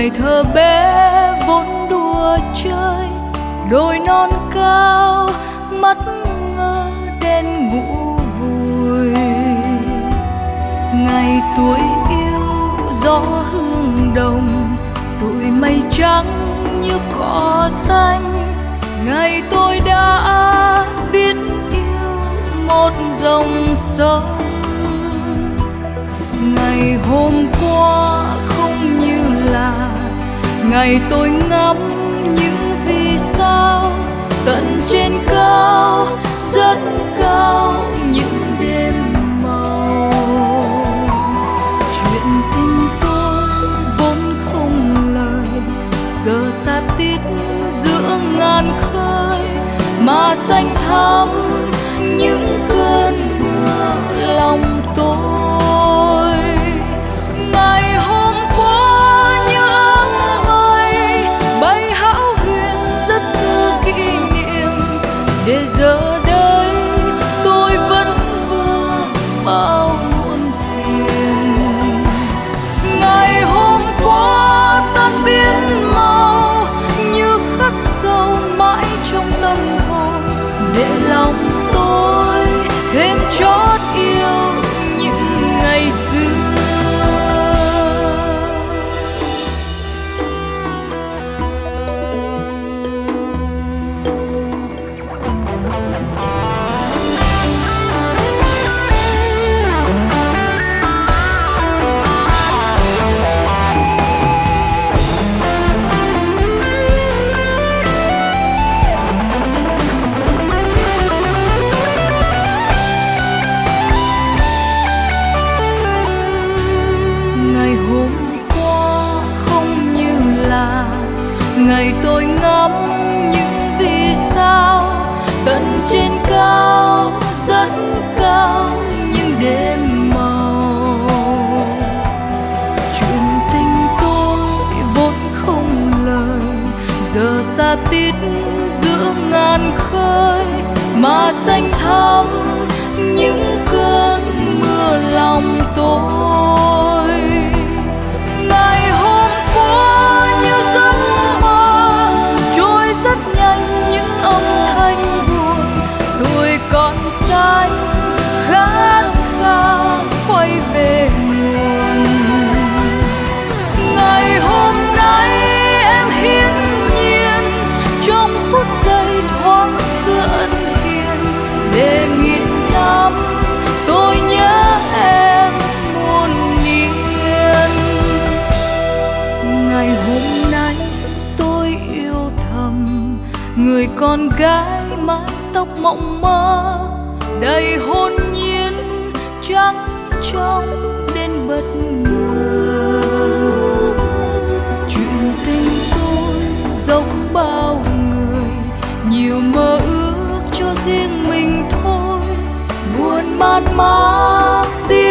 ngày thơ bé vốn đùa chơi, đôi non cao mắt ngơ đen ngủ vùi. Ngày tuổi yêu gió hương đồng, tuổi mây trắng như cỏ xanh. Ngày tôi đã biết yêu một dòng sông. Ngày hôm qua không như là ngày tôi ngắm những vì sao tận trên cao, rất cao những đêm màu. Chuyện tình tôi vốn không lời, giờ xa tít giữa ngàn khơi mà xanh thắm những cơn mưa lòng tôi. Ngày hôm qua như áng mây bay hão huyền rất xưa kỷ niệm, để giờ đây tôi vẫn vương bao muộn phiền. Ngày hôm qua tan biến màu như khắc sâu mãi trong tâm hồn, để lòng tôi thêm chót yêu những ngày xưa. Ngày tôi ngắm những vì sao tận trên cao, rất cao những đêm màu. Chuyện tình tôi vốn không lời, giờ xa tít giữa ngàn khơi mà xanh thắm những cơn mưa lòng tôi. Ngày hôm qua như giấc rất nhanh những âm thanh buồn, tuổi còn xanh khát khao quay về nguồn. Ngày hôm nay em hiển nhiên trong phút giây thoáng giữa ân hiền, để nghìn năm tôi nhớ em muôn niên. Ngày hôm nay tôi yêu thầm người con gái mái tóc mộng mơ, đầy hồn nhiên trắng trong đến bất ngờ. Chuyện tình tôi giống bao người, nhiều mơ ước cho riêng mình thôi, buồn man mác